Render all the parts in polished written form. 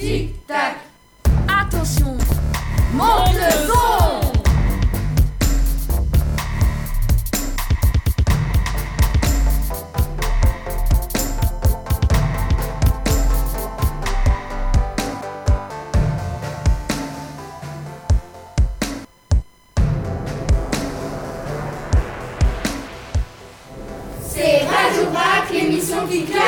tic-tac. Attention, monte le son. C'est Radio Brac, l'émission qui claque.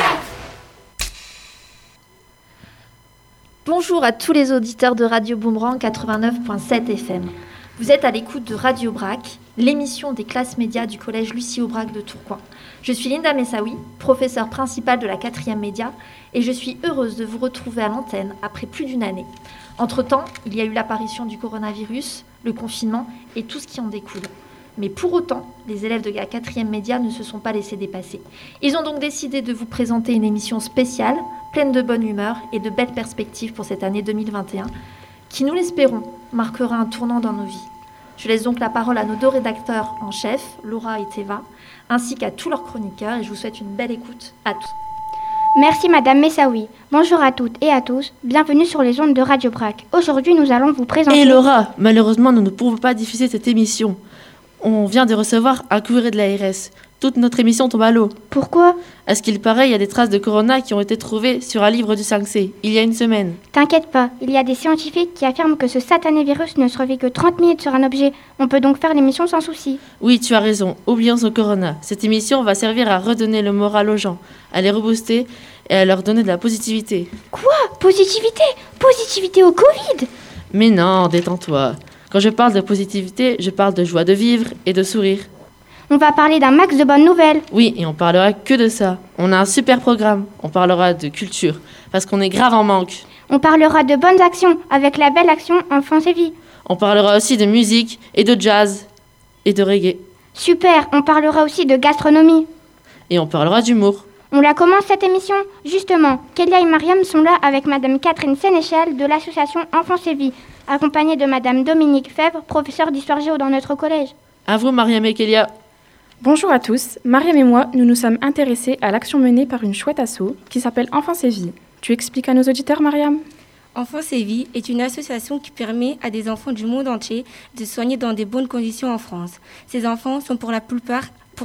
Bonjour à tous les auditeurs de Radio Boomerang 89.7 FM. Vous êtes à l'écoute de Radio Brac, l'émission des classes médias du collège Lucie Aubrac de Tourcoing. Je suis Linda Messaoui, professeure principale de la 4e média, et je suis heureuse de vous retrouver à l'antenne après plus d'une année. Entre-temps, il y a eu l'apparition du coronavirus, le confinement et tout ce qui en découle. Mais pour autant, les élèves de la 4e média ne se sont pas laissés dépasser. Ils ont donc décidé de vous présenter une émission spéciale, pleine de bonne humeur et de belles perspectives pour cette année 2021, qui, nous l'espérons, marquera un tournant dans nos vies. Je laisse donc la parole à nos 2 rédacteurs en chef, Laura et Théva, ainsi qu'à tous leurs chroniqueurs, et je vous souhaite une belle écoute à tous. Merci Madame Messaoui. Bonjour à toutes et à tous. Bienvenue sur les ondes de Radio Brac. Aujourd'hui, nous allons vous présenter... Et Laura, malheureusement, nous ne pouvons pas diffuser cette émission. On vient de recevoir un courrier de l'ARS. Toute notre émission tombe à l'eau. Pourquoi ? À ce qu'il paraît, il y a des traces de corona qui ont été trouvées sur un livre du 5C, il y a une semaine. T'inquiète pas, il y a des scientifiques qui affirment que ce satané virus ne survit que 30 minutes sur un objet. On peut donc faire l'émission sans souci. Oui, tu as raison, oublions ce corona. Cette émission va servir à redonner le moral aux gens, à les rebooster et à leur donner de la positivité. Quoi ? Positivité ? Positivité au Covid ? Mais non, détends-toi. Quand je parle de positivité, je parle de joie de vivre et de sourire. On va parler d'un max de bonnes nouvelles. Oui, et on parlera que de ça. On a un super programme. On parlera de culture, parce qu'on est grave en manque. On parlera de bonnes actions, avec la belle action Enfance et Vie. On parlera aussi de musique, et de jazz, et de reggae. Super, on parlera aussi de gastronomie. Et on parlera d'humour. On la commence cette émission. Justement, Kélia et Mariam sont là avec Madame Catherine Sénéchal de l'association Enfance et Vie, accompagnée de Madame Dominique Fèvre, professeure d'histoire géo dans notre collège. À vous, Mariam et Kélia. Bonjour à tous, Mariam et moi, nous nous sommes intéressés à l'action menée par une chouette asso qui s'appelle Enfance et Vie. Tu expliques à nos auditeurs, Mariam ? Enfance et Vie est une association qui permet à des enfants du monde entier de se soigner dans de bonnes conditions en France. Ces enfants sont pour la plupart,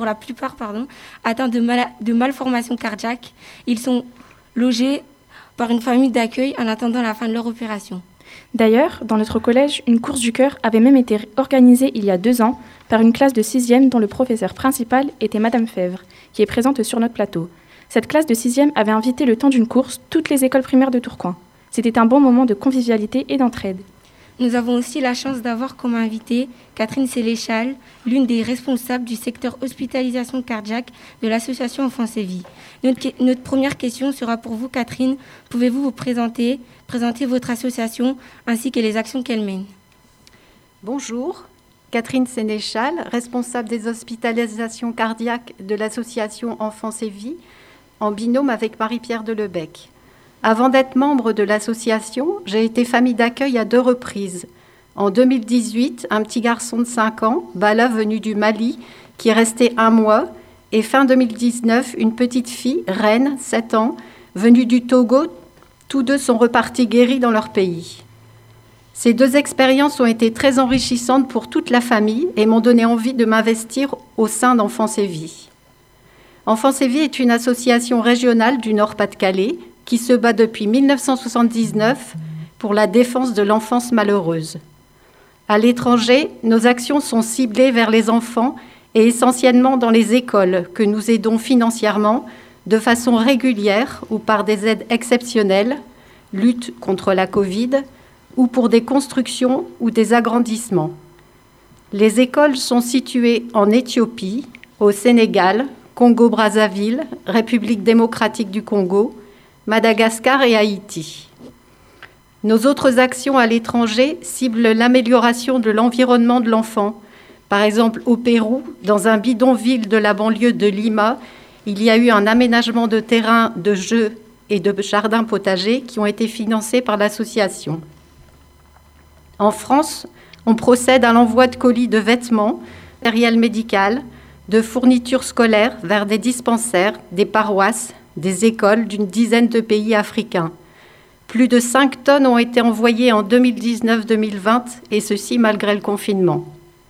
atteints de malformations cardiaques. Ils sont logés par une famille d'accueil en attendant la fin de leur opération. D'ailleurs, dans notre collège, une course du cœur avait même été organisée il y a 2 ans par une classe de 6e dont le professeur principal était Madame Fèvre, qui est présente sur notre plateau. Cette classe de 6e avait invité le temps d'une course toutes les écoles primaires de Tourcoing. C'était un bon moment de convivialité et d'entraide. Nous avons aussi la chance d'avoir comme invitée Catherine Sénéchal, l'une des responsables du secteur hospitalisation cardiaque de l'association Enfance et Vie. Notre première question sera pour vous, Catherine. Pouvez-vous vous présenter votre association ainsi que les actions qu'elle mène ? Bonjour, Catherine Sénéchal, responsable des hospitalisations cardiaques de l'association Enfance et Vie, en binôme avec Marie-Pierre Delebec. Avant d'être membre de l'association, j'ai été famille d'accueil à 2 reprises. En 2018, un petit garçon de 5 ans, Bala, venu du Mali, qui est resté 1 mois, et fin 2019, une petite fille, Reine, 7 ans, venue du Togo. Tous 2 sont repartis guéris dans leur pays. Ces 2 expériences ont été très enrichissantes pour toute la famille et m'ont donné envie de m'investir au sein d'Enfance et Vie. Enfance et Vie est une association régionale du Nord-Pas-de-Calais qui se bat depuis 1979 pour la défense de l'enfance malheureuse. À l'étranger, nos actions sont ciblées vers les enfants et essentiellement dans les écoles que nous aidons financièrement de façon régulière ou par des aides exceptionnelles, lutte contre la Covid, ou pour des constructions ou des agrandissements. Les écoles sont situées en Éthiopie, au Sénégal, Congo-Brazzaville, République démocratique du Congo, Madagascar et Haïti. Nos autres actions à l'étranger ciblent l'amélioration de l'environnement de l'enfant. Par exemple, au Pérou, dans un bidonville de la banlieue de Lima, il y a eu un aménagement de terrain de jeux et de jardins potagers qui ont été financés par l'association. En France, on procède à l'envoi de colis de vêtements, de matériel médical, de fournitures scolaires vers des dispensaires, des paroisses, des écoles d'une dizaine de pays africains. Plus de 5 tonnes ont été envoyées en 2019-2020, et ceci malgré le confinement.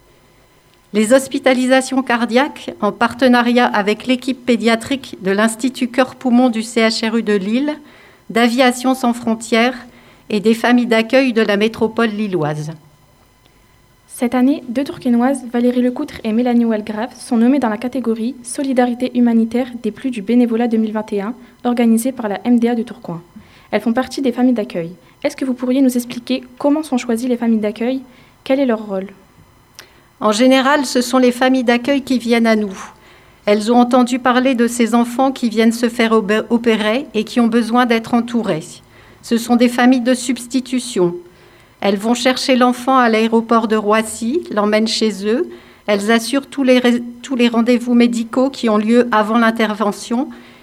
Les hospitalisations cardiaques, en partenariat avec l'équipe pédiatrique de l'Institut Cœur-Poumon du CHRU de Lille, d'Aviation sans frontières et des familles d'accueil de la métropole lilloise. Cette année, 2 Tourquenoises, Valérie Lecoutre et Mélanie Walgrave, sont nommées dans la catégorie Solidarité humanitaire des plus du bénévolat 2021, organisée par la MDA de Tourcoing. Elles font partie des familles d'accueil. Est-ce que vous pourriez nous expliquer comment sont choisies les familles d'accueil ? Quel est leur rôle ? En général, ce sont les familles d'accueil qui viennent à nous. Elles ont entendu parler de ces enfants qui viennent se faire opérer et qui ont besoin d'être entourés. Ce sont des familles de substitution. Elles vont chercher l'enfant à l'aéroport de Roissy, l'emmènent chez eux. Elles assurent tous les rendez-vous médicaux qui ont lieu avant l'intervention,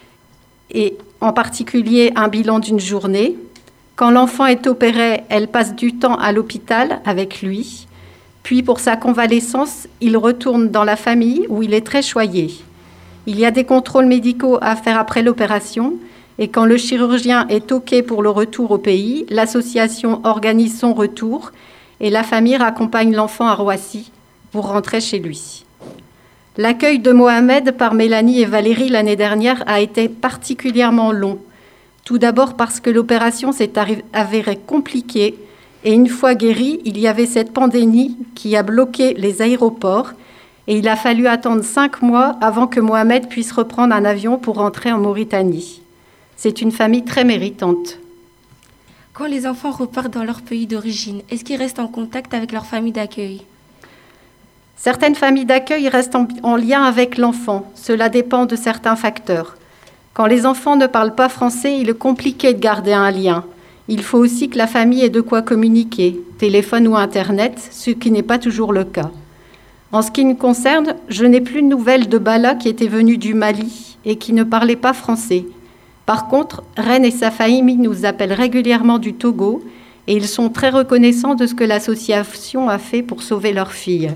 et en particulier un bilan d'une journée. Quand l'enfant est opéré, elles passent du temps à l'hôpital avec lui. Puis, pour sa convalescence, il retourne dans la famille où il est très choyé. Il y a des contrôles médicaux à faire après l'opération. Et quand le chirurgien est OK pour le retour au pays, l'association organise son retour et la famille raccompagne l'enfant à Roissy pour rentrer chez lui. L'accueil de Mohamed par Mélanie et Valérie l'année dernière a été particulièrement long. Tout d'abord parce que l'opération s'est avérée compliquée et une fois guéri, il y avait cette pandémie qui a bloqué les aéroports et il a fallu attendre 5 mois avant que Mohamed puisse reprendre un avion pour rentrer en Mauritanie. C'est une famille très méritante. Quand les enfants repartent dans leur pays d'origine, est-ce qu'ils restent en contact avec leur famille d'accueil ? Certaines familles d'accueil restent en lien avec l'enfant. Cela dépend de certains facteurs. Quand les enfants ne parlent pas français, il est compliqué de garder un lien. Il faut aussi que la famille ait de quoi communiquer, téléphone ou Internet, ce qui n'est pas toujours le cas. En ce qui me concerne, je n'ai plus de nouvelles de Bala qui était venu du Mali et qui ne parlait pas français. Par contre, Reine et sa famille nous appellent régulièrement du Togo et ils sont très reconnaissants de ce que l'association a fait pour sauver leur fille.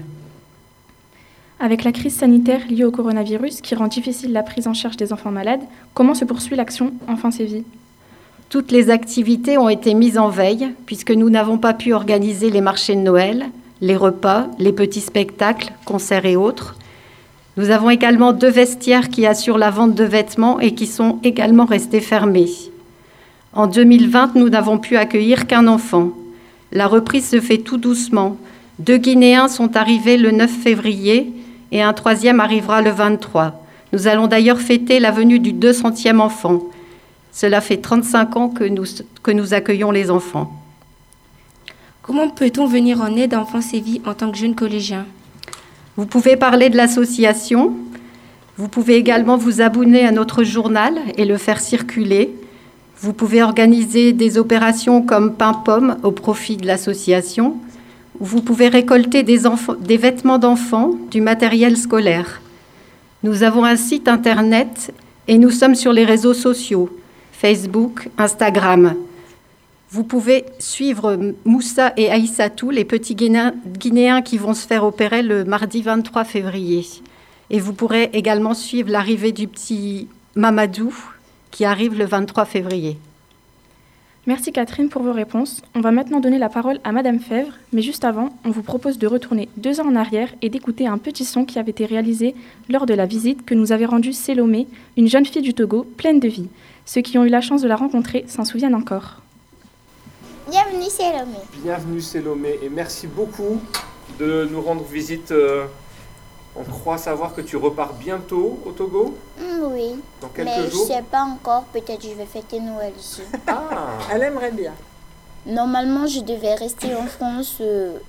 Avec la crise sanitaire liée au coronavirus qui rend difficile la prise en charge des enfants malades, comment se poursuit l'action Enfance et Vie ? Toutes les activités ont été mises en veille puisque nous n'avons pas pu organiser les marchés de Noël, les repas, les petits spectacles, concerts et autres. Nous avons également 2 vestiaires qui assurent la vente de vêtements et qui sont également restés fermés. En 2020, nous n'avons pu accueillir qu'un enfant. La reprise se fait tout doucement. 2 Guinéens sont arrivés le 9 février et un 3e arrivera le 23. Nous allons d'ailleurs fêter la venue du 200e enfant. Cela fait 35 ans que nous accueillons les enfants. Comment peut-on venir en aide à Enfance et Vie en tant que jeune collégien ? Vous pouvez parler de l'association. Vous pouvez également vous abonner à notre journal et le faire circuler. Vous pouvez organiser des opérations comme pain-pomme au profit de l'association. Vous pouvez récolter des vêtements d'enfants, du matériel scolaire. Nous avons un site internet et nous sommes sur les réseaux sociaux, Facebook, Instagram. Vous pouvez suivre Moussa et Aïssatou, les petits Guinéens qui vont se faire opérer le mardi 23 février. Et vous pourrez également suivre l'arrivée du petit Mamadou qui arrive le 23 février. Merci Catherine pour vos réponses. On va maintenant donner la parole à Madame Fèvre, mais juste avant, on vous propose de retourner 2 ans en arrière et d'écouter un petit son qui avait été réalisé lors de la visite que nous avait rendue Sélomé, une jeune fille du Togo pleine de vie. Ceux qui ont eu la chance de la rencontrer s'en souviennent encore. Bienvenue Sélomé. Bienvenue Sélomé et merci beaucoup de nous rendre visite. On croit savoir que tu repars bientôt au Togo. Oui. Dans quelques mais jours. Je sais pas encore, peut-être je vais fêter Noël ici. Ah. Elle aimerait bien. Normalement, je devais rester en France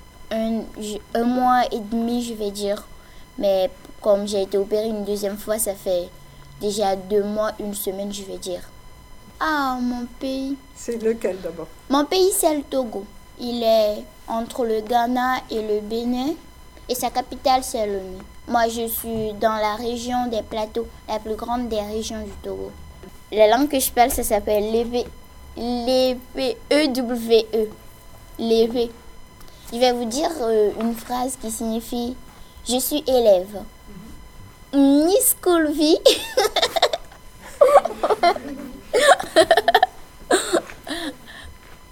un mois et demi, je vais dire. Mais comme j'ai été opérée une 2e fois, ça fait déjà 2 mois, 1 semaine, je vais dire. Ah, mon pays. C'est lequel d'abord? Mon pays, c'est le Togo. Il est entre le Ghana et le Bénin. Et sa capitale, c'est Lomé. Moi, je suis dans la région des plateaux, la plus grande des régions du Togo. La langue que je parle, ça s'appelle l'EW. L'EW. Je vais vous dire une phrase qui signifie « Je suis élève ». Ni school vie.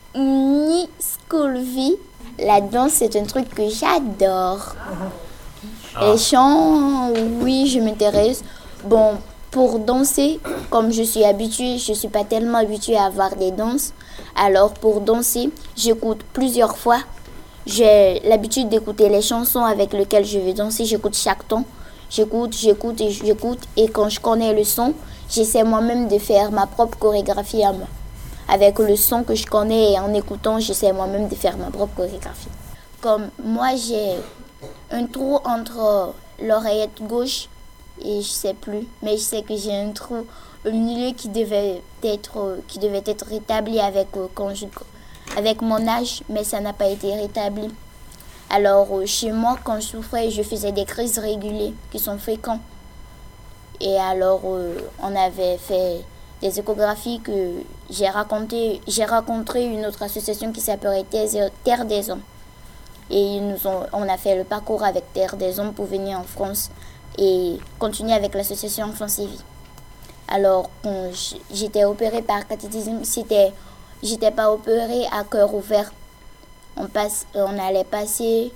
ni school vie. La danse, c'est un truc que j'adore. Les chants, oui, je m'intéresse. Bon, pour danser, comme je suis habituée, je ne suis pas tellement habituée à voir des danses. Alors, pour danser, j'écoute plusieurs fois. J'ai l'habitude d'écouter les chansons avec lesquelles je vais danser. J'écoute chaque ton. J'écoute. Et quand je connais le son, j'essaie moi-même de faire ma propre chorégraphie à moi. Avec le son que je connais et en écoutant, j'essaie moi-même de faire ma propre chorégraphie. Comme moi, j'ai un trou entre l'oreillette gauche et je sais plus, mais je sais que j'ai un trou au milieu qui devait être rétabli avec mon âge, mais ça n'a pas été rétabli. Alors chez moi, quand je souffrais, je faisais des crises régulières qui sont fréquentes. Et alors on avait fait des échographies que j'ai rencontré une autre association qui s'appelait Terre des Hommes. Et on a fait le parcours avec Terre des Hommes pour venir en France et continuer avec l'association Enfance et Vie. Alors, quand j'étais opérée par cathétisme, j'étais pas opérée à cœur ouvert. On allait passer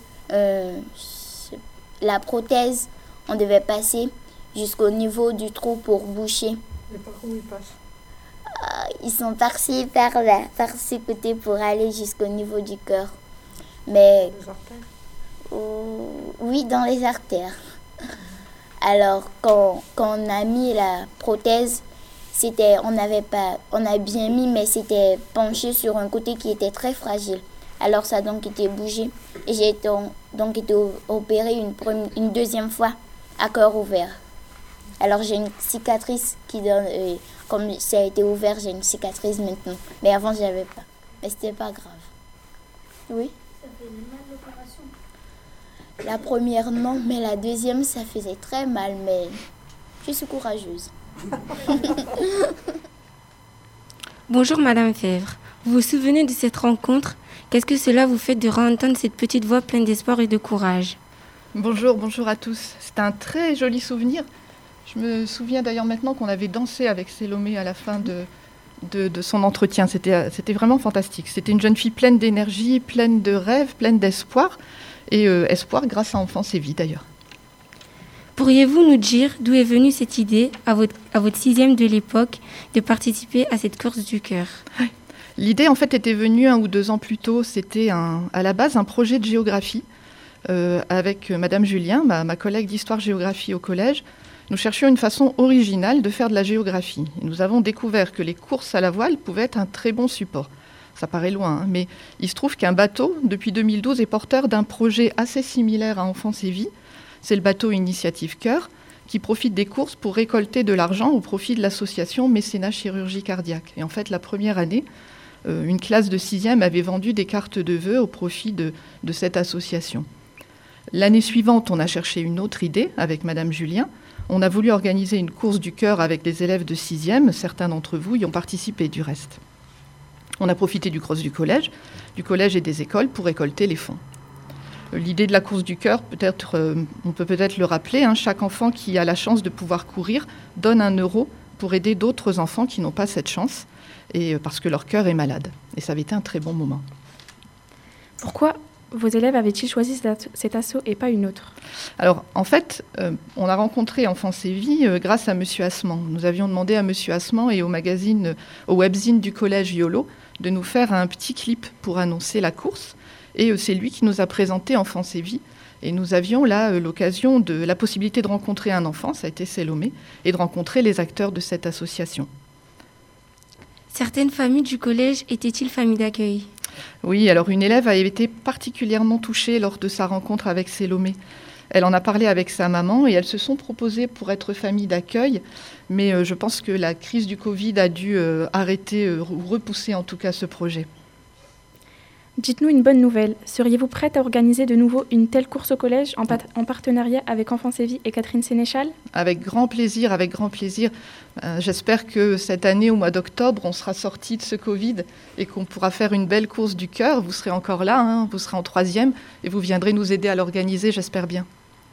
la prothèse, on devait passer jusqu'au niveau du trou pour boucher. Et par où ils passent? Ils sont passés par ce côté pour aller jusqu'au niveau du cœur. Mais Les artères? oui, dans les artères. Alors, quand on a mis la prothèse, on a bien mis, mais c'était penché sur un côté qui était très fragile. Alors, ça a donc été bougé. Et j'ai donc été opérée une deuxième fois à cœur ouvert. Alors, j'ai une cicatrice qui donne... comme ça a été ouvert, j'ai une cicatrice maintenant. Mais avant, je n'avais pas. Mais c'était pas grave. Oui. Ça faisait mal l'opération? La première, non, mais la deuxième, ça faisait très mal, mais je suis courageuse. Bonjour Madame Fèvre. Vous vous souvenez de cette rencontre? Qu'est-ce que cela vous fait de réentendre cette petite voix pleine d'espoir et de courage? Bonjour à tous. C'est un très joli souvenir. Je me souviens d'ailleurs maintenant qu'on avait dansé avec Salomé à la fin de son entretien. C'était vraiment fantastique. C'était une jeune fille pleine d'énergie, pleine de rêves, pleine d'espoir. Et espoir grâce à Enfance et Vie d'ailleurs. Pourriez-vous nous dire d'où est venue cette idée à votre sixième de l'époque de participer à cette course du cœur? L'idée en fait était venue 1 ou 2 ans plus tôt. C'était à la base un projet de géographie avec Madame Julien, ma collègue d'histoire-géographie au collège. Nous cherchions une façon originale de faire de la géographie. Et nous avons découvert que les courses à la voile pouvaient être un très bon support. Ça paraît loin, hein, mais il se trouve qu'un bateau, depuis 2012, est porteur d'un projet assez similaire à Enfance et Vie. C'est le bateau Initiative Cœur, qui profite des courses pour récolter de l'argent au profit de l'association Mécénat Chirurgie Cardiaque. Et en fait, la première année, une classe de 6e avait vendu des cartes de vœux au profit de cette association. L'année suivante, on a cherché une autre idée avec Madame Julien. On a voulu organiser une course du cœur avec des élèves de 6e. Certains d'entre vous y ont participé du reste. On a profité du cross du collège et des écoles pour récolter les fonds. L'idée de la course du cœur, on peut peut-être le rappeler, hein, chaque enfant qui a la chance de pouvoir courir donne 1 euro pour aider d'autres enfants qui n'ont pas cette chance, et parce que leur cœur est malade. Et ça avait été un très bon moment. Pourquoi vos élèves avaient-ils choisi cet asso et pas une autre? Alors, en fait, on a rencontré Enfance et Vie grâce à Monsieur Assement. Nous avions demandé à Monsieur Assement et au webzine du collège YOLO de nous faire un petit clip pour annoncer la course. Et c'est lui qui nous a présenté Enfance et Vie. Et nous avions là la possibilité de rencontrer un enfant, ça a été Salomé, et de rencontrer les acteurs de cette association. Certaines familles du collège étaient-ils familles d'accueil? Oui, alors une élève a été particulièrement touchée lors de sa rencontre avec Salomé. Elle en a parlé avec sa maman et elles se sont proposées pour être famille d'accueil. Mais je pense que la crise du Covid a dû arrêter ou repousser en tout cas ce projet. Dites-nous une bonne nouvelle. Seriez-vous prête à organiser de nouveau une telle course au collège en partenariat avec Enfance et Vie et Catherine Sénéchal? Avec grand plaisir, avec grand plaisir. J'espère que cette année, au mois d'octobre, on sera sorti de ce Covid et qu'on pourra faire une belle course du cœur. Vous serez encore là, hein, vous serez en 3e et vous viendrez nous aider à l'organiser, j'espère bien.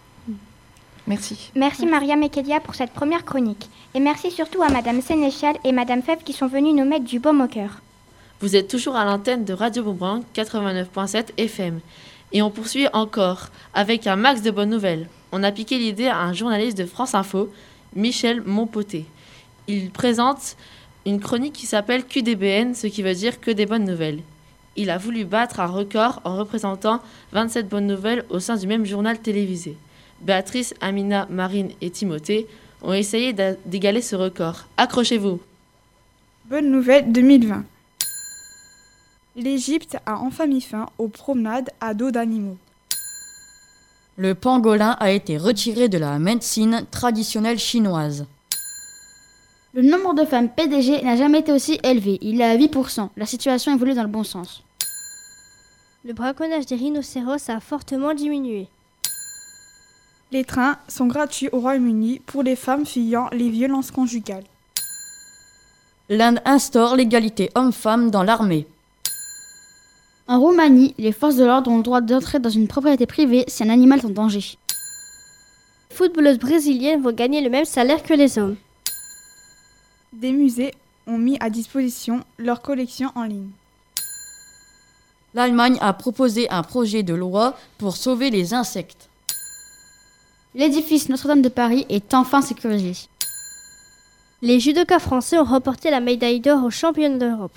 Merci. Merci Mariam et Kélia pour cette première chronique. Et merci surtout à Madame Sénéchal et Madame Fèvre qui sont venues nous mettre du baume au cœur. Vous êtes toujours à l'antenne de Radio Boomerang 89.7 FM. Et on poursuit encore avec un max de bonnes nouvelles. On a piqué l'idée à un journaliste de France Info, Michel Monpoté. Il présente une chronique qui s'appelle QDBN, ce qui veut dire que des bonnes nouvelles. Il a voulu battre un record en représentant 27 bonnes nouvelles au sein du même journal télévisé. Béatrice, Amina, Marine et Timothée ont essayé d'égaler ce record. Accrochez-vous. Bonne nouvelle 2020. L'Égypte a enfin mis fin aux promenades à dos d'animaux. Le pangolin a été retiré de la médecine traditionnelle chinoise. Le nombre de femmes PDG n'a jamais été aussi élevé, il est à 8%. La situation évolue dans le bon sens. Le braconnage des rhinocéros a fortement diminué. Les trains sont gratuits au Royaume-Uni pour les femmes fuyant les violences conjugales. L'Inde instaure l'égalité homme-femme dans l'armée. En Roumanie, les forces de l'ordre ont le droit d'entrer dans une propriété privée si un animal est en danger. Les footballeuses brésiliennes vont gagner le même salaire que les hommes. Des musées ont mis à disposition leurs collections en ligne. L'Allemagne a proposé un projet de loi pour sauver les insectes. L'édifice Notre-Dame de Paris est enfin sécurisé. Les judokas français ont remporté la médaille d'or aux championnats d'Europe.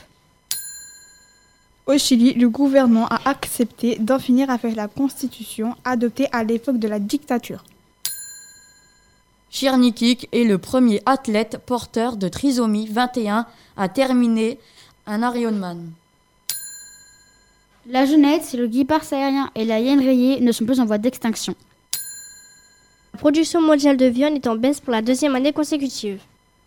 Au Chili, le gouvernement a accepté d'en finir avec la constitution adoptée à l'époque de la dictature. Chirnikik est le premier athlète porteur de trisomie 21 à terminer un Ironman. La jeunette, le guépard sahélien et la hyène rayée ne sont plus en voie d'extinction. La production mondiale de viande est en baisse pour la 2e année consécutive.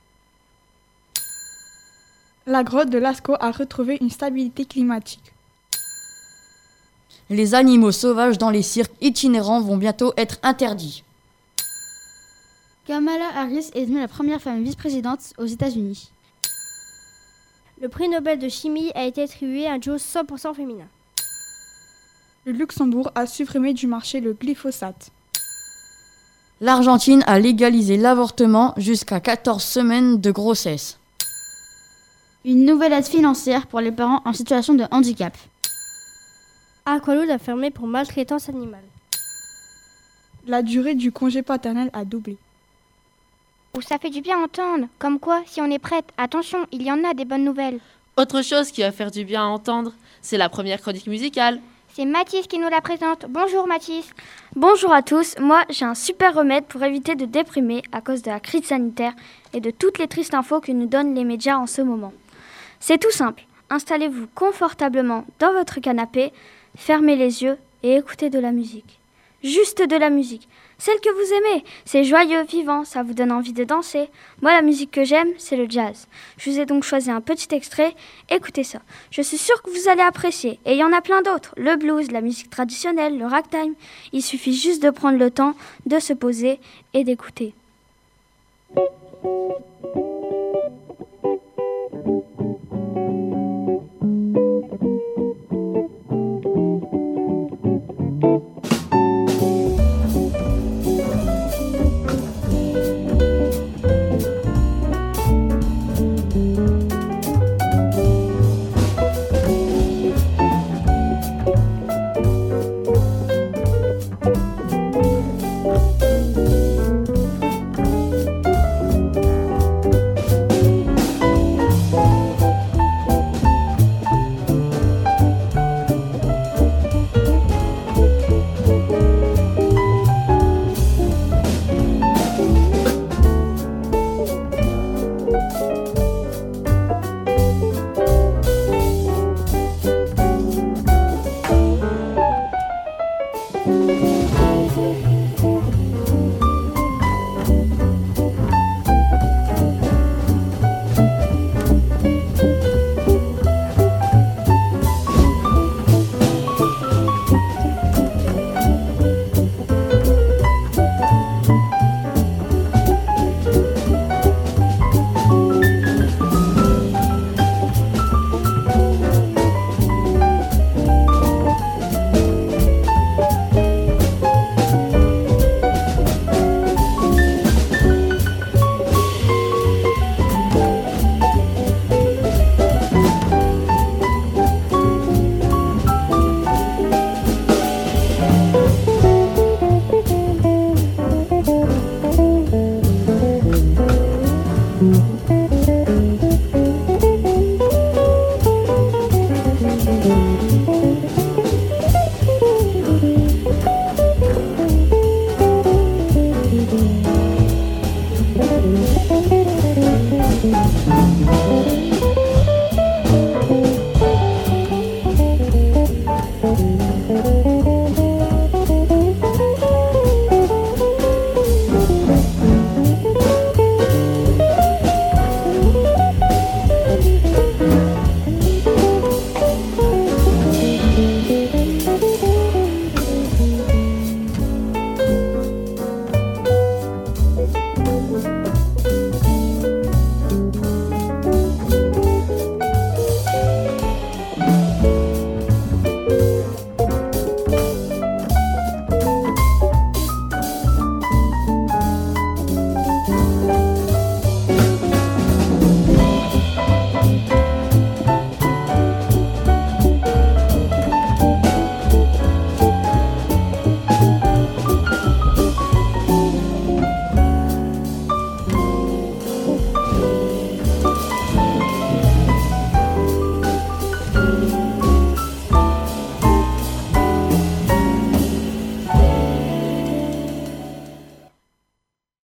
La grotte de Lascaux a retrouvé une stabilité climatique. Les animaux sauvages dans les cirques itinérants vont bientôt être interdits. Kamala Harris est devenue la première femme vice-présidente aux États-Unis. Le prix Nobel de chimie a été attribué à un duo 100% féminin. Le Luxembourg a supprimé du marché le glyphosate. L'Argentine a légalisé l'avortement jusqu'à 14 semaines de grossesse. Une nouvelle aide financière pour les parents en situation de handicap. Aqualoud a fermé pour maltraitance animale. La durée du congé paternel a doublé. Oh, ça fait du bien à entendre. Comme quoi, si on est prête, attention, il y en a des bonnes nouvelles. Autre chose qui va faire du bien à entendre, c'est la première chronique musicale. C'est Mathis qui nous la présente. Bonjour Mathis. Bonjour à tous, moi j'ai un super remède pour éviter de déprimer à cause de la crise sanitaire et de toutes les tristes infos que nous donnent les médias en ce moment. C'est tout simple, installez-vous confortablement dans votre canapé, fermez les yeux et écoutez de la musique. Juste de la musique, celle que vous aimez, c'est joyeux, vivant, ça vous donne envie de danser. Moi la musique que j'aime, c'est le jazz. Je vous ai donc choisi un petit extrait, écoutez ça. Je suis sûre que vous allez apprécier, et il y en a plein d'autres, le blues, la musique traditionnelle, le ragtime. Il suffit juste de prendre le temps, de se poser et d'écouter.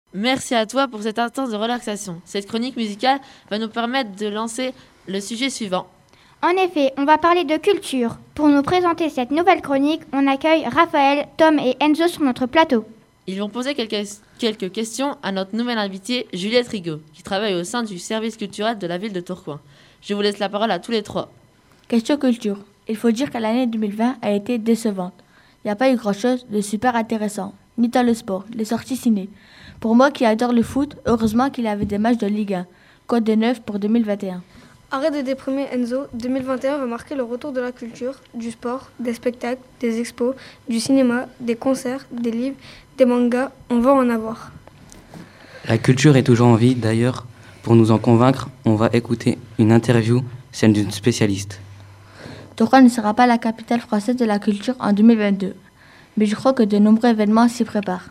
Merci à toi pour cet instant de relaxation. Cette chronique musicale va nous permettre de lancer le sujet suivant. En effet, on va parler de culture. Pour nous présenter cette nouvelle chronique, on accueille Raphaël, Tom et Enzo sur notre plateau. Ils vont poser quelques questions à notre nouvelle invitée, Juliette Rigaud, qui travaille au sein du service culturel de la ville de Tourcoing. Je vous laisse la parole à tous les trois. Question culture. Il faut dire que l'année 2020 a été décevante. Il n'y a pas eu grand-chose de super intéressant, ni dans le sport, les sorties ciné. Pour moi qui adore le foot, heureusement qu'il y avait des matchs de Ligue 1. Quoi de neuf pour 2021? Arrête de déprimer Enzo, 2021 va marquer le retour de la culture, du sport, des spectacles, des expos, du cinéma, des concerts, des livres, des mangas, on va en avoir. La culture est toujours en vie, d'ailleurs, pour nous en convaincre, on va écouter une interview, celle d'une spécialiste. Tourcoing ne sera pas la capitale française de la culture en 2022, mais je crois que de nombreux événements s'y préparent.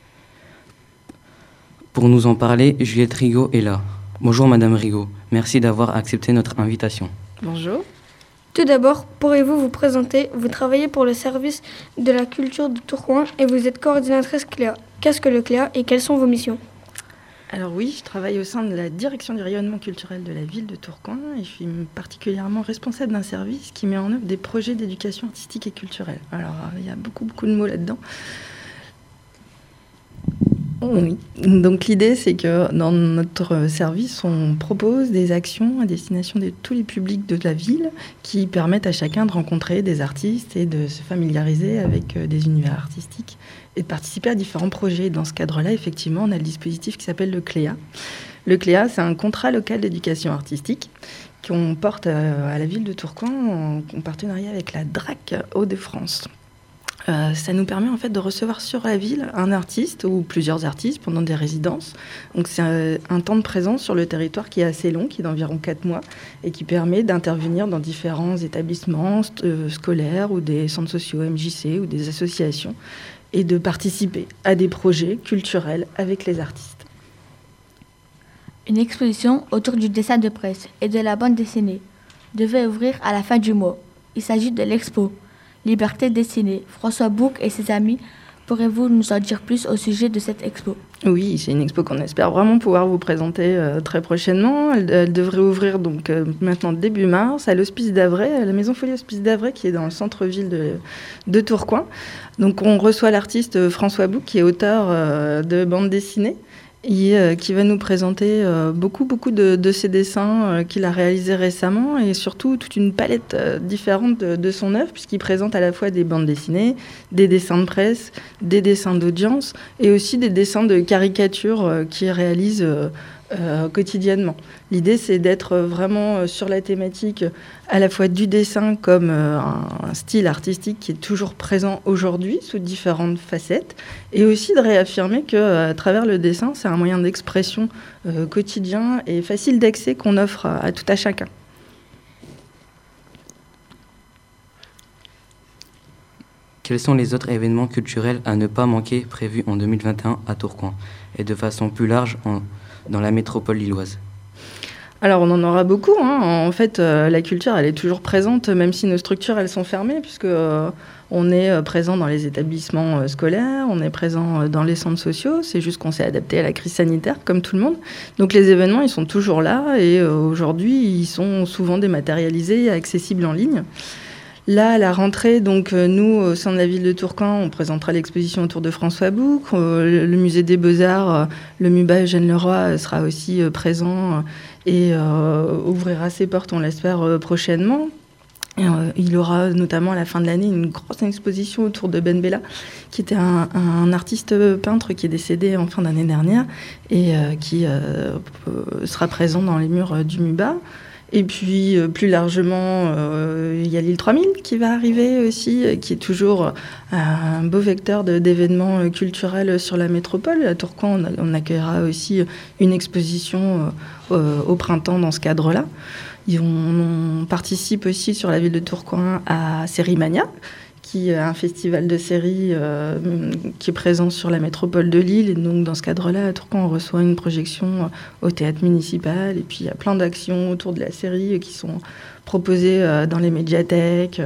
Pour nous en parler, Juliette Rigaud est là. Bonjour Madame Rigaud, merci d'avoir accepté notre invitation. Bonjour. Tout d'abord, pourriez-vous vous présenter? Vous travaillez pour le service de la culture de Tourcoing et vous êtes coordinatrice CLEA. Qu'est-ce que le CLEA et quelles sont vos missions? Alors oui, je travaille au sein de la direction du rayonnement culturel de la ville de Tourcoing et je suis particulièrement responsable d'un service qui met en œuvre des projets d'éducation artistique et culturelle. Alors il y a beaucoup de mots là-dedans. Oui, donc l'idée c'est que dans notre service on propose des actions à destination de tous les publics de la ville qui permettent à chacun de rencontrer des artistes et de se familiariser avec des univers artistiques et de participer à différents projets. Dans ce cadre-là, effectivement, on a le dispositif qui s'appelle le CLEA. Le CLEA, c'est un contrat local d'éducation artistique qu'on porte à la ville de Tourcoing en partenariat avec la DRAC Hauts-de-France. Ça nous permet en fait de recevoir sur la ville un artiste ou plusieurs artistes pendant des résidences. Donc c'est un temps de présence sur le territoire qui est assez long, qui est d'environ 4 mois et qui permet d'intervenir dans différents établissements scolaires ou des centres sociaux MJC ou des associations et de participer à des projets culturels avec les artistes. Une exposition autour du dessin de presse et de la bande dessinée devait ouvrir à la fin du mois. Il s'agit de l'expo Liberté dessinée. François Bouc et ses amis, pourrez-vous nous en dire plus au sujet de cette expo? Oui, c'est une expo qu'on espère vraiment pouvoir vous présenter très prochainement. Elle devrait ouvrir donc maintenant début mars à l'Hospice d'Avray, à la Maison Folie Hospice d'Avray qui est dans le centre-ville de Tourcoing. Donc on reçoit l'artiste François Bouc qui est auteur de bande dessinée et qui va nous présenter beaucoup de ses dessins qu'il a réalisés récemment et surtout toute une palette différente de son œuvre puisqu'il présente à la fois des bandes dessinées, des dessins de presse, des dessins d'audience et aussi des dessins de caricature qu'il réalise quotidiennement. L'idée, c'est d'être vraiment sur la thématique à la fois du dessin comme un style artistique qui est toujours présent aujourd'hui sous différentes facettes et aussi de réaffirmer qu'à travers le dessin, c'est un moyen d'expression quotidien et facile d'accès qu'on offre à tout à chacun. Quels sont les autres événements culturels à ne pas manquer prévus en 2021 à Tourcoing et de façon plus large dans la métropole lilloise? Alors on en aura beaucoup. En fait, la culture, elle est toujours présente, même si nos structures, elles sont fermées, puisque on est présent dans les établissements scolaires, on est présent dans les centres sociaux. C'est juste qu'on s'est adapté à la crise sanitaire, comme tout le monde. Donc les événements, ils sont toujours là, et aujourd'hui, ils sont souvent dématérialisés et accessibles en ligne. Là, à la rentrée, donc nous, au sein de la ville de Tourcoing, on présentera l'exposition autour de François Bouc. Le musée des Beaux-Arts, le MUBA Eugène Leroy sera aussi présent et ouvrira ses portes, on l'espère, prochainement. Et, il y aura notamment à la fin de l'année une grosse exposition autour de Ben Bella, qui était un artiste peintre qui est décédé en fin d'année dernière et qui sera présent dans les murs du MUBA. Et puis, plus largement, il y a l'île 3000 qui va arriver aussi, qui est toujours un beau vecteur d'événements culturels sur la métropole. À Tourcoing, on accueillera aussi une exposition au printemps dans ce cadre-là. On participe aussi sur la ville de Tourcoing à Sérimania, qui est un festival de séries qui est présent sur la métropole de Lille. Et donc, dans ce cadre-là, à Tourcoing, on reçoit une projection au théâtre municipal. Et puis, il y a plein d'actions autour de la série qui sont proposées dans les médiathèques,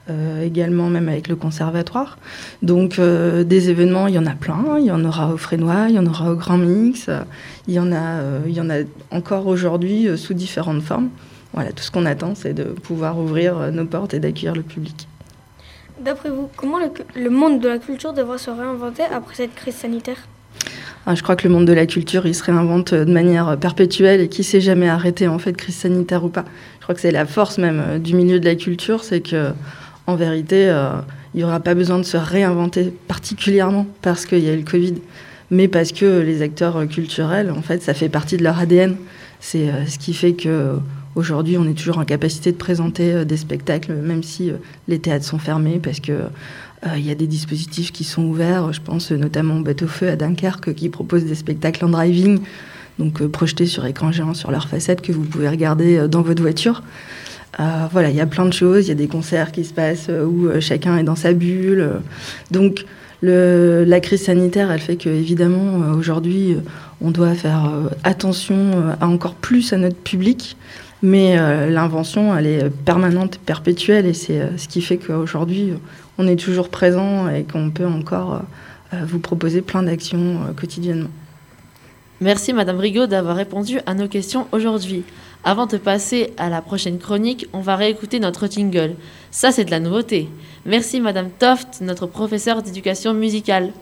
également même avec le conservatoire. Donc des événements, il y en a plein. Il y en aura au Frénois, il y en aura au Grand Mix. Il y en a encore aujourd'hui sous différentes formes. Voilà, tout ce qu'on attend, c'est de pouvoir ouvrir nos portes et d'accueillir le public. D'après vous, comment le monde de la culture devra se réinventer après cette crise sanitaire ? Je crois que le monde de la culture, il se réinvente de manière perpétuelle et qui ne s'est jamais arrêté, en fait, crise sanitaire ou pas. Je crois que c'est la force même du milieu de la culture, c'est que, en vérité, il n'y aura pas besoin de se réinventer particulièrement parce qu'il y a eu le Covid, mais parce que les acteurs culturels, en fait, ça fait partie de leur ADN. C'est ce qui fait qu'aujourd'hui, on est toujours en capacité de présenter des spectacles, même si les théâtres sont fermés, parce que il y a des dispositifs qui sont ouverts. Je pense notamment au Bateau-Feu à Dunkerque qui propose des spectacles en driving, donc projetés sur écran géant sur leur façade que vous pouvez regarder dans votre voiture. Voilà, il y a plein de choses. Il y a des concerts qui se passent où chacun est dans sa bulle. Donc la crise sanitaire, elle fait qu'évidemment, aujourd'hui, on doit faire attention encore plus à notre public. Mais l'invention, elle est permanente, perpétuelle, et c'est ce qui fait qu'aujourd'hui, on est toujours présent et qu'on peut encore vous proposer plein d'actions quotidiennement. Merci Madame Rigaud d'avoir répondu à nos questions aujourd'hui. Avant de passer à la prochaine chronique, on va réécouter notre jingle. Ça, c'est de la nouveauté. Merci Madame Toft, notre professeure d'éducation musicale.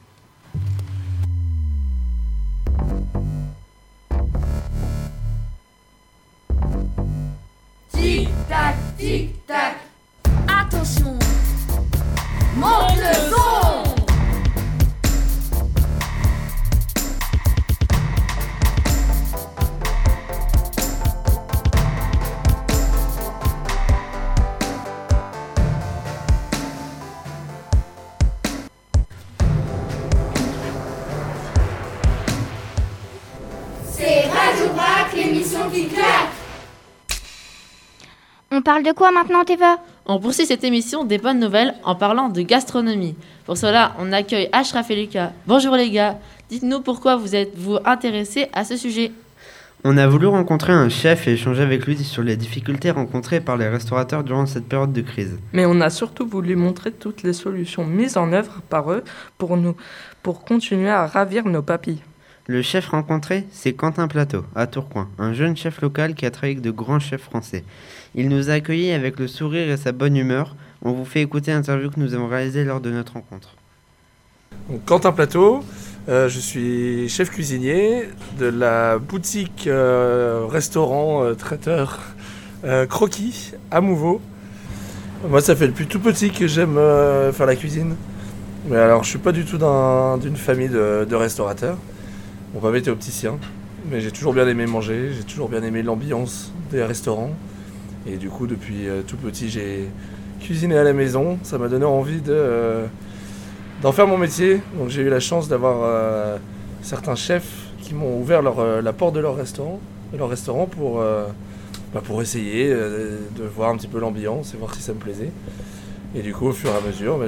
Tic-tac, tic-tac. Attention. Monte le son. C'est Radio Brac, l'émission qui claque. On parle de quoi maintenant, Teva ? On poursuit cette émission des bonnes nouvelles en parlant de gastronomie. Pour cela, on accueille Ashraf et Lucas. Bonjour les gars, dites-nous pourquoi vous êtes-vous intéressés à ce sujet ? On a voulu rencontrer un chef et échanger avec lui sur les difficultés rencontrées par les restaurateurs durant cette période de crise. Mais on a surtout voulu montrer toutes les solutions mises en œuvre par eux pour continuer à ravir nos papilles. Le chef rencontré, c'est Quentin Plateau, à Tourcoing, un jeune chef local qui a travaillé avec de grands chefs français. Il nous a accueillis avec le sourire et sa bonne humeur. On vous fait écouter l'interview que nous avons réalisée lors de notre rencontre. Donc, Quentin Plateau, je suis chef cuisinier de la boutique restaurant traiteur Croquis à Mouveau. Moi, ça fait depuis tout petit que j'aime faire la cuisine. Mais alors, je suis pas du tout d'une famille de restaurateurs. Mon papa était opticien, mais j'ai toujours bien aimé manger, j'ai toujours bien aimé l'ambiance des restaurants. Et du coup, depuis tout petit, j'ai cuisiné à la maison. Ça m'a donné envie d'en faire mon métier. Donc j'ai eu la chance d'avoir certains chefs qui m'ont ouvert la porte de leur restaurant pour essayer de voir un petit peu l'ambiance et voir si ça me plaisait. Et du coup, au fur et à mesure,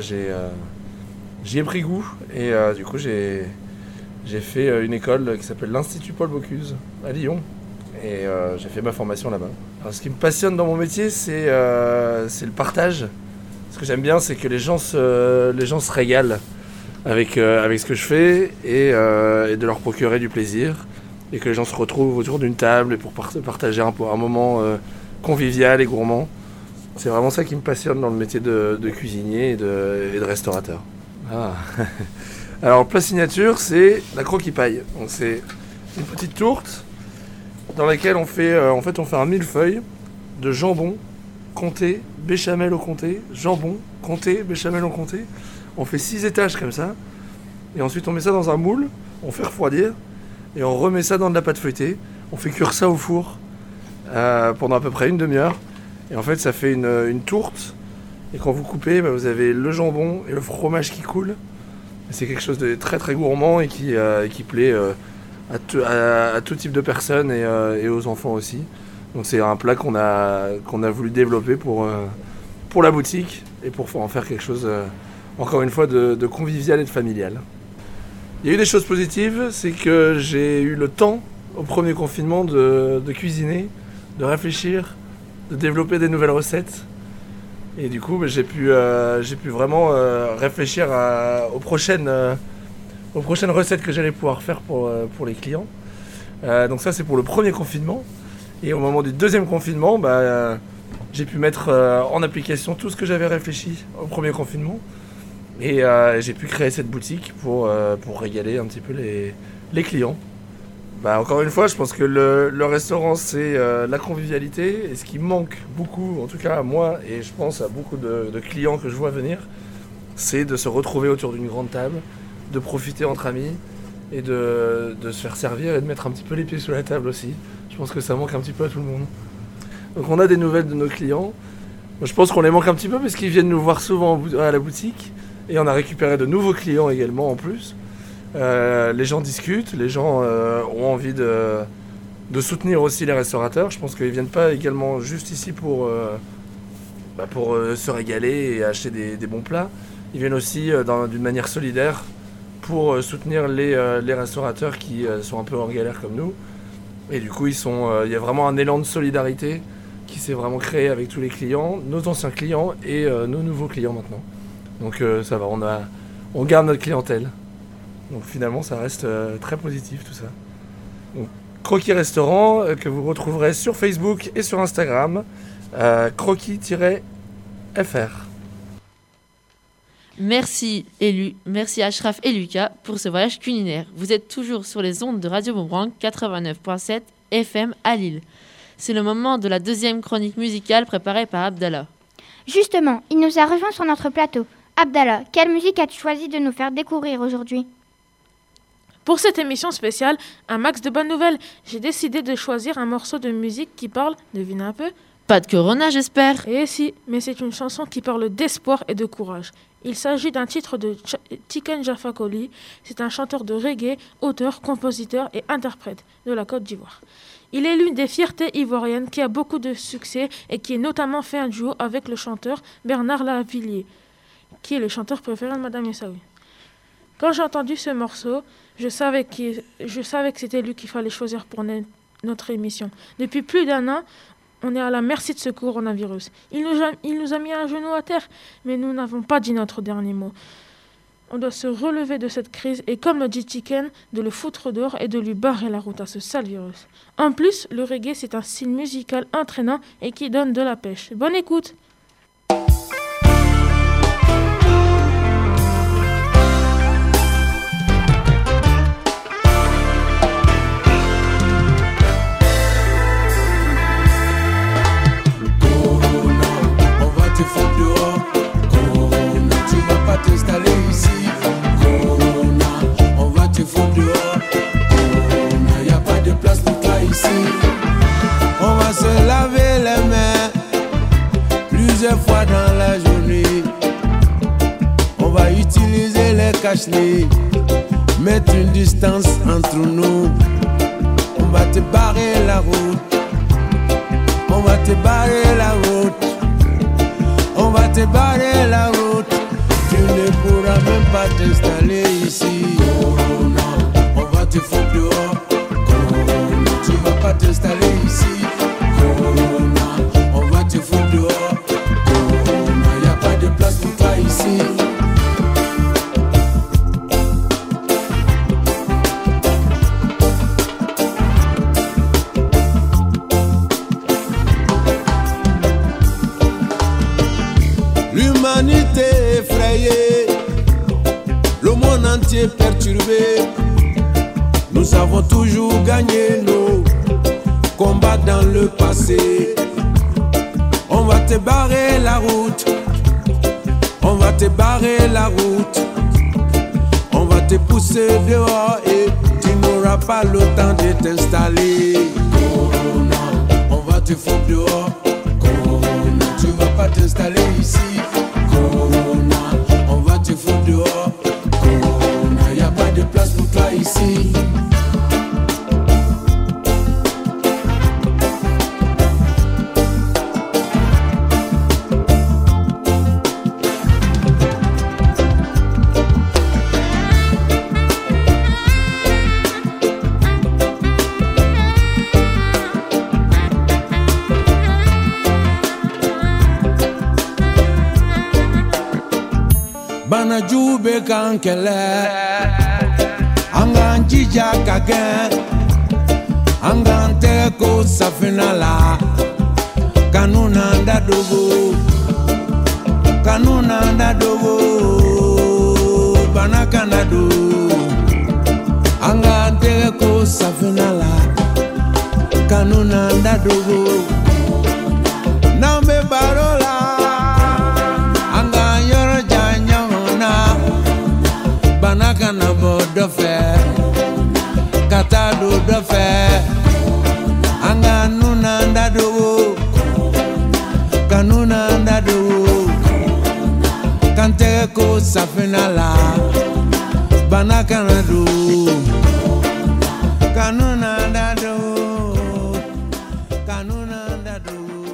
j'y ai pris goût. Et du coup, j'ai fait une école qui s'appelle l'Institut Paul Bocuse à Lyon. Et j'ai fait ma formation là-bas. Alors, ce qui me passionne dans mon métier, c'est le partage. Ce que j'aime bien, c'est que les gens se régalent avec ce que je fais et de leur procurer du plaisir. Et que les gens se retrouvent autour d'une table et pour partager un moment convivial et gourmand. C'est vraiment ça qui me passionne dans le métier de cuisinier et de restaurateur. Ah. Alors, le plat signature, c'est la croquis paille. Donc, c'est une petite tourte dans laquelle on fait un millefeuille de jambon comté, béchamel au comté, jambon comté, béchamel au comté. On fait 6 étages comme ça. Et ensuite, on met ça dans un moule, on fait refroidir et on remet ça dans de la pâte feuilletée. On fait cuire ça au four pendant à peu près une demi-heure. Et en fait, ça fait une tourte. Et quand vous coupez, vous avez le jambon et le fromage qui coule. Et c'est quelque chose de très très gourmand et qui plaît à tout type de personnes et aux enfants aussi. Donc c'est un plat qu'on a voulu développer pour la boutique et pour en faire quelque chose, encore une fois, de convivial et de familial. Il y a eu des choses positives, c'est que j'ai eu le temps, au premier confinement, de cuisiner, de réfléchir, de développer des nouvelles recettes. Et du coup, j'ai pu vraiment réfléchir aux prochaines recettes que j'allais pouvoir faire pour les clients. Donc ça, c'est pour le premier confinement. Et au moment du deuxième confinement, j'ai pu mettre en application tout ce que j'avais réfléchi au premier confinement. Et j'ai pu créer cette boutique pour régaler un petit peu les clients. Encore une fois, je pense que le restaurant, c'est la convivialité. Et ce qui manque beaucoup, en tout cas à moi, et je pense à beaucoup de clients que je vois venir, c'est de se retrouver autour d'une grande table, de profiter entre amis et de se faire servir et de mettre un petit peu les pieds sous la table aussi. Je pense que ça manque un petit peu à tout le monde. Donc on a des nouvelles de nos clients. Je pense qu'on les manque un petit peu parce qu'ils viennent nous voir souvent à la boutique. Et on a récupéré de nouveaux clients également en plus. Les gens discutent, les gens ont envie de soutenir aussi les restaurateurs. Je pense qu'ils ne viennent pas également juste ici pour se régaler et acheter des bons plats. Ils viennent aussi d'une manière solidaire pour soutenir les restaurateurs qui sont un peu en galère comme nous. Et du coup, il y a vraiment un élan de solidarité qui s'est vraiment créé avec tous les clients, nos anciens clients et nos nouveaux clients maintenant. Donc ça va, on garde notre clientèle. Donc finalement, ça reste très positif tout ça. Donc, Croquis Restaurant que vous retrouverez sur Facebook et sur Instagram, croquis-fr. Merci Ashraf et Lucas pour ce voyage culinaire. Vous êtes toujours sur les ondes de Radio Boomerang 89.7 FM à Lille. C'est le moment de la deuxième chronique musicale préparée par Abdallah. Justement, il nous a rejoint sur notre plateau. Abdallah, quelle musique as-tu choisi de nous faire découvrir aujourd'hui ? Pour cette émission spéciale, un max de bonnes nouvelles, j'ai décidé de choisir un morceau de musique qui parle, devine un peu, pas de corona j'espère. Eh si, mais c'est une chanson qui parle d'espoir et de courage. Il s'agit d'un titre de Tiken Jah Fakoly. C'est un chanteur de reggae, auteur, compositeur et interprète de la Côte d'Ivoire. Il est l'une des fiertés ivoiriennes qui a beaucoup de succès et qui a notamment fait un duo avec le chanteur Bernard Lavilliers, qui est le chanteur préféré de Madame Essaoui. Quand j'ai entendu ce morceau, je savais que c'était lui qu'il fallait choisir pour notre émission. Depuis plus d'un an, on est à la merci de ce coronavirus. Il nous a mis un genou à terre, mais nous n'avons pas dit notre dernier mot. On doit se relever de cette crise et, comme le dit Tiken, de le foutre dehors et de lui barrer la route à ce sale virus. En plus, le reggae, c'est un style musical entraînant et qui donne de la pêche. Bonne écoute! T'installer ici, Corona, on va te foutre dehors, Corona, y a pas de place pour toi ici. On va se laver les mains plusieurs fois dans la journée. On va utiliser les cache-nez, mettre une distance entre nous. On va te barrer la route, on va te barrer la route, on va te barrer la route. Tu ne pourras même pas t'installer ici. Corona, on va te foutre dehors. Corona, tu vas pas t'installer ici. Corona, on va te foutre dehors. Corona, y a pas de place pour toi ici. L'humanité effrayée, le monde entier perturbé. Nous avons toujours gagné nos combats dans le passé. On va te barrer la route, on va te barrer la route, on va te pousser dehors et tu n'auras pas le temps de t'installer. Corona, on va te foutre dehors. Corona, tu vas pas t'installer ici. Corona, on va te foutre dehors. Corona, y a pas de place pour toi ici. Bana jube kankele Angan jija kagen Angan teko safinala Kanuna ndadogo Kanuna ndadogo Bana kanado Angan teko safinala Kanuna ndadogo Nambe barola Angan yoro janyona Bana kanabo dofe Katado dofe Angan nuna ndadogo Kanuna ndadogo Kanteko safinala Bana kanado Kanuna ndadogo Kanuna ndadogo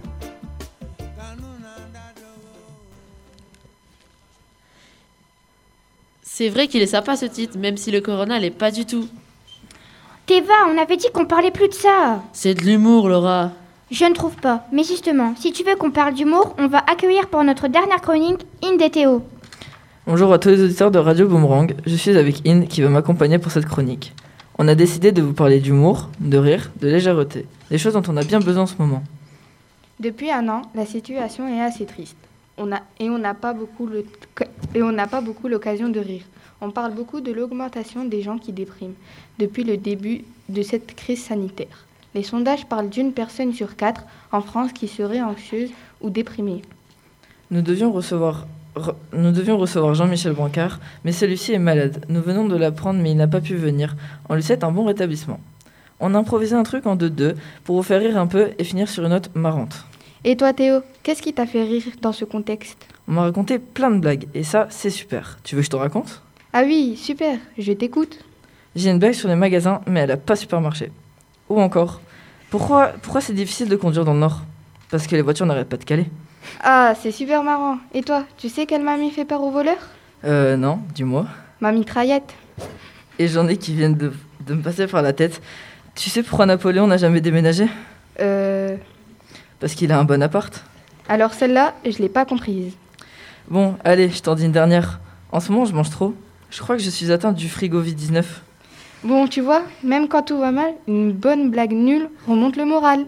C'est vrai qu'il est sympa ce titre, même si le corona l'est pas du tout. Théva, on avait dit qu'on parlait plus de ça. C'est de l'humour, Laura. Je ne trouve pas. Mais justement, si tu veux qu'on parle d'humour, on va accueillir pour notre dernière chronique Inde et Théo. Bonjour à tous les auditeurs de Radio Boomerang. Je suis avec Inde qui va m'accompagner pour cette chronique. On a décidé de vous parler d'humour, de rire, de légèreté. Des choses dont on a bien besoin en ce moment. Depuis un an, la situation est assez triste. On n'a pas beaucoup l'occasion de rire. On parle beaucoup de l'augmentation des gens qui dépriment depuis le début de cette crise sanitaire. Les sondages parlent d'une personne sur 4 en France qui serait anxieuse ou déprimée. Nous devions recevoir Jean-Michel Blanquer, mais celui-ci est malade. Nous venons de l'apprendre, mais il n'a pas pu venir. On lui souhaite un bon rétablissement. On a improvisé un truc en 2-2 pour vous faire rire un peu et finir sur une note marrante. Et toi Théo, qu'est-ce qui t'a fait rire dans ce contexte ? On m'a raconté plein de blagues, et ça, c'est super. Tu veux que je te raconte ? Ah oui, super, je t'écoute. J'ai une blague sur les magasins, mais elle n'a pas super marché. Ou encore, pourquoi c'est difficile de conduire dans le Nord ? Parce que les voitures n'arrêtent pas de caler. Ah, c'est super marrant. Et toi, tu sais quelle mamie fait peur aux voleurs ? Non, dis-moi. Ma mitraillette. Et j'en ai qui viennent de me passer par la tête. Tu sais pourquoi Napoléon n'a jamais déménagé ? Parce qu'il a un bon appart. Alors celle-là, je l'ai pas comprise. Bon, allez, je t'en dis une dernière. En ce moment, je mange trop. Je crois que je suis atteinte du frigo-19. Bon, tu vois, même quand tout va mal, une bonne blague nulle remonte le moral.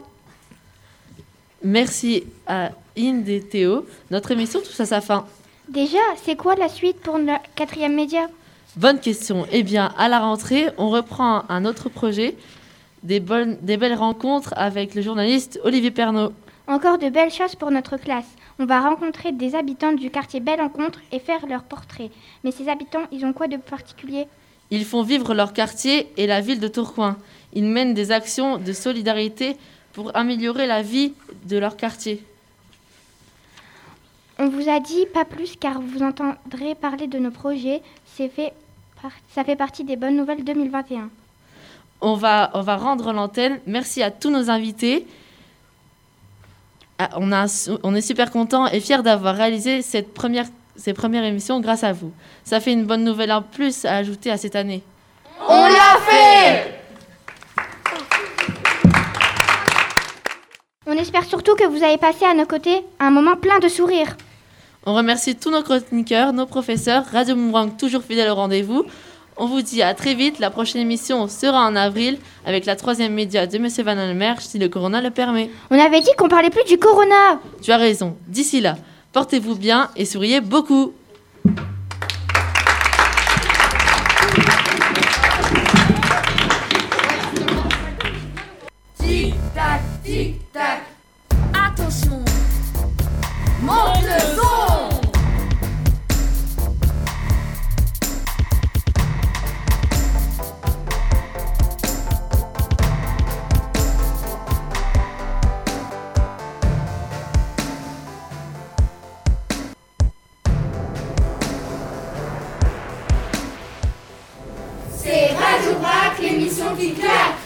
Merci à Inde et Théo. Notre émission touche à sa fin. Déjà, c'est quoi la suite pour le 4e média ? Bonne question. Eh bien, à la rentrée, on reprend un autre projet. Des belles rencontres avec le journaliste Olivier Pernaut. Encore de belles choses pour notre classe. On va rencontrer des habitants du quartier Belle Rencontre et faire leur portrait. Mais ces habitants, ils ont quoi de particulier ? Ils font vivre leur quartier et la ville de Tourcoing. Ils mènent des actions de solidarité pour améliorer la vie de leur quartier. On vous a dit pas plus car vous entendrez parler de nos projets. Ça fait partie des bonnes nouvelles 2021. On va rendre l'antenne. Merci à tous nos invités. On est super contents et fiers d'avoir réalisé ces premières émissions grâce à vous. Ça fait une bonne nouvelle en plus à ajouter à cette année. On l'a fait! On espère surtout que vous avez passé à nos côtés un moment plein de sourires. On remercie tous nos chroniqueurs, nos professeurs, Radio Boomerang toujours fidèle au rendez-vous. On vous dit à très vite. La prochaine émission sera en avril avec la 3e média de M. Van Almer si le corona le permet. On avait dit qu'on parlait plus du corona. Tu as raison. D'ici là, portez-vous bien et souriez beaucoup. Tic-tac, tic-tac. Attention. Monte le son. C'est Radio Brac, l'émission qui claque.